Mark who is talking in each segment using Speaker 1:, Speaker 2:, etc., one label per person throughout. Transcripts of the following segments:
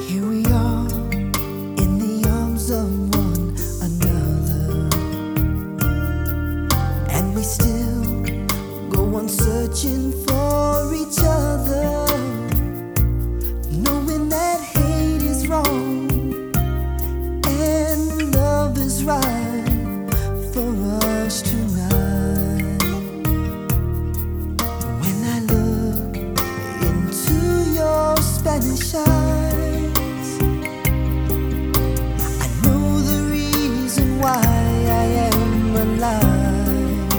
Speaker 1: Here we are in the arms of one another, and we still go on searching for each other, knowing that hate is wrong and love is right for us tonight. When I look into your Spanish eyes, I know the reason why I am alive.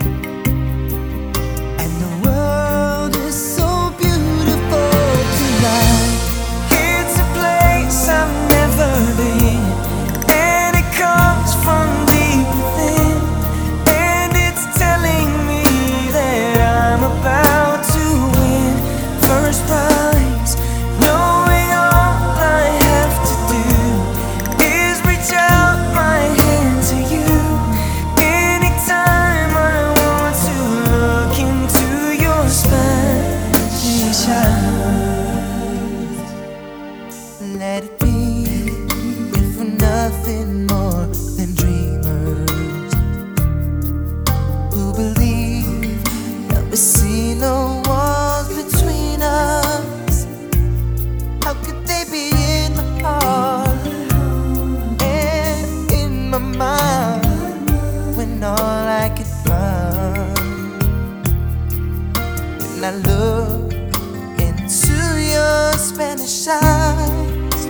Speaker 1: And the world is so beautiful tonight.
Speaker 2: It's a place I've never been, and it comes from deep within, and it's telling me that I'm about to win first prize. Knowing all I have to do is reach out my hand to you anytime I want to look into your Spanish eyes.
Speaker 1: Let it be, if we're nothing more than dreamers who believe that we see no walls between us. How could they be in my heart and in my mind when all I could find, when I look into your Spanish eyes,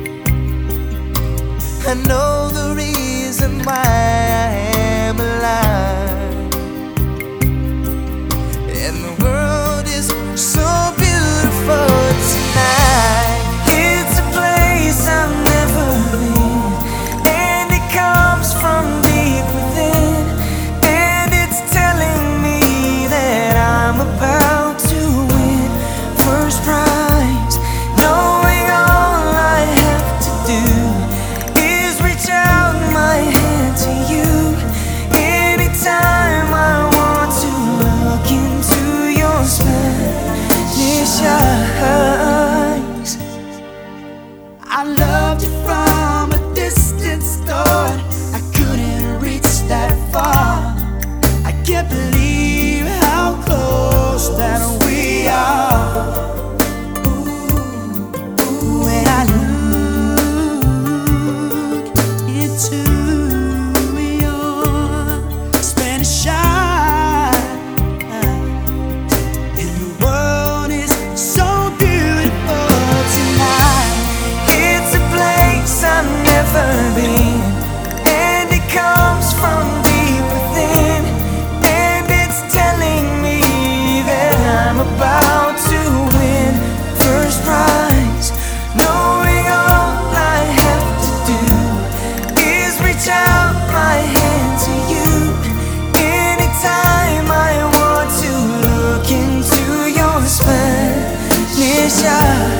Speaker 1: I know the reason why I am alive. And the world is so beautiful tonight.
Speaker 2: It's a place I've never been, and it comes from deep within, and it's telling me that I'm about to win first prize. Knowing all I have to do is reach out my hand to you anytime I want to look into your Spanish eyes.
Speaker 1: I loved you from a distance, thought I couldn't reach that far. I can't believe how close that we are. When I look into your Spanish eyes, and the world is so beautiful tonight.
Speaker 2: It's a place I've never been, and it comes from deep within, and it's telling me that I'm about to win first prize. Knowing all I have to do is reach out my hand to you anytime I want to look into your Spanish eyes.